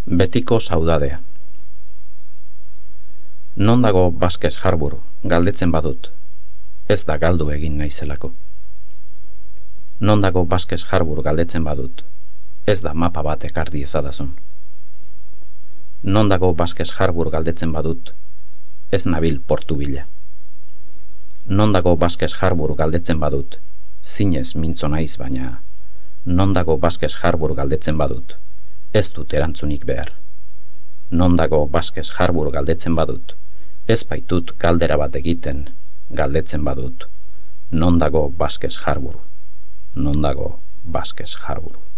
Betiko saudadea. Non dago Vázquez Harbour galdetzen badut, ez da galdu egin naizelako. Non dago Vázquez Harbour galdetzen badut, ez da mapa bat ekarri ezadazun. Non dago Vázquez Harbour galdetzen badut, ez nabil portu bila. Non dago Vázquez Harbour galdetzen badut, zinez mintzo naiz baina, non dago Vázquez Harbour galdetzen badut, ez dut erantzunik behar. Non dago Vázquez Harbour galdetzen badut, ez baitut galdera bat egiten galdetzen badut. Non dago Vázquez Harbour? Non dago Vázquez Harbour?